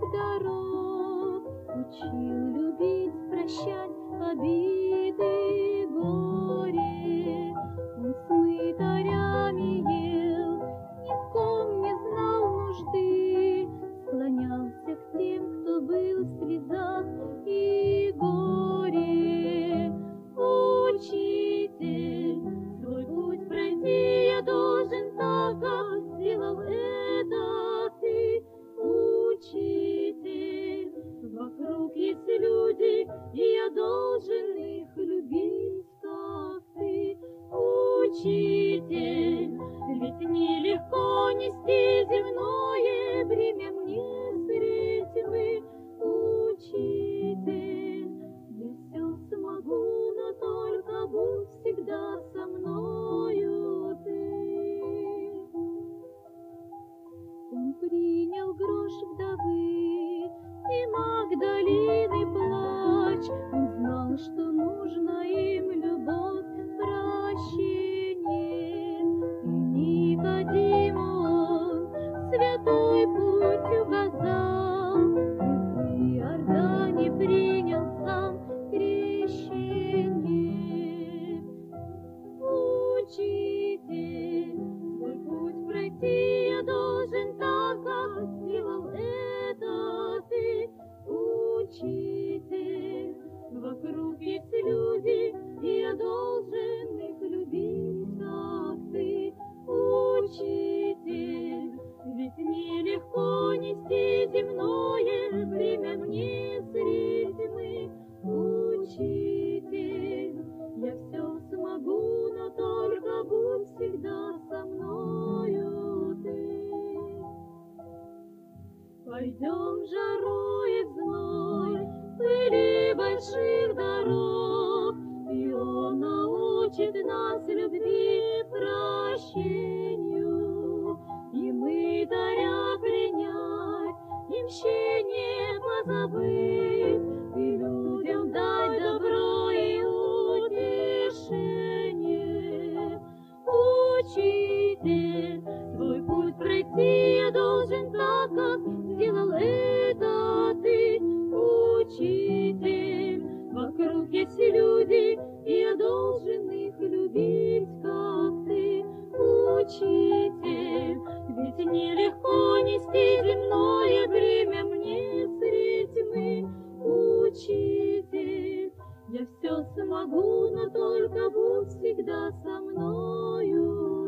дорог, учил любить, прощать обиды, горе. Он с мытарями ел, ни в ком не знал нужды, склонялся к тем, кто был в слезах и горе. Учитель, свой путь пройти я должен так, как сделал это ты. Учитель, вокруг есть люди, и я должен их любить, как ты. Учитель, ведь нелегко нести земное бремя мне средь тьмы. Учитель, я все смогу, но только будь всегда со мною ты. Он принял грош вдовы и Магдалины плач. Он знал, что нужно им любовь, прощение. И Никодиму он святой путь указал, и в Иордане принял сам крещение. Учитель, свой путь пройти я должен так, как сделал это ты. Учитель, вокруг есть люди, и я должен их любить, как ты. Учитель, ведь нелегко нести земное бремя мне средь тьмы. Учитель, я все смогу, но только будь всегда со мною ты. Пойдем жарует зной, пыли больших дорог, и Он научит нас любви, прощению, и мытаря принять, и мщение позабыть, и людям дать добро и утешение. Учитель, свой путь пройти я должен так, как сделал это ты. Учитель, вокруг есть люди, и я должен их любить, как ты. Учитель, ведь нелегко нести земное бремя мне средь тьмы. Учитель, я все смогу, но только будь всегда со мною.